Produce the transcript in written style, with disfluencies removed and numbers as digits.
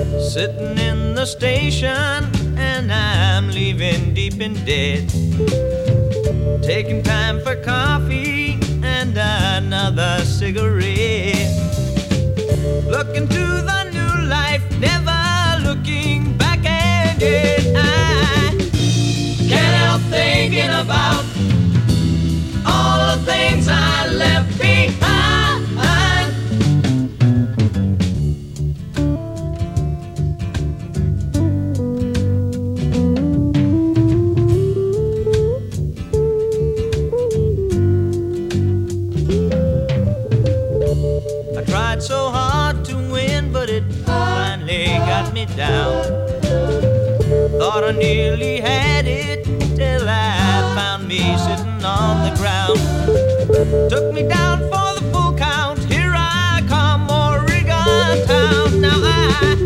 Sitting in the station and I'm leaving deep in debt. Taking time for coffee and another cigarette. Looking to the new life, never looking back again. I can't help thinking about all the things I left behind. I tried so hard to win, but it finally got me down. Thought I nearly had it till I found me sitting on the ground. Took me down for the full count. Here I come, Oregon town. Now I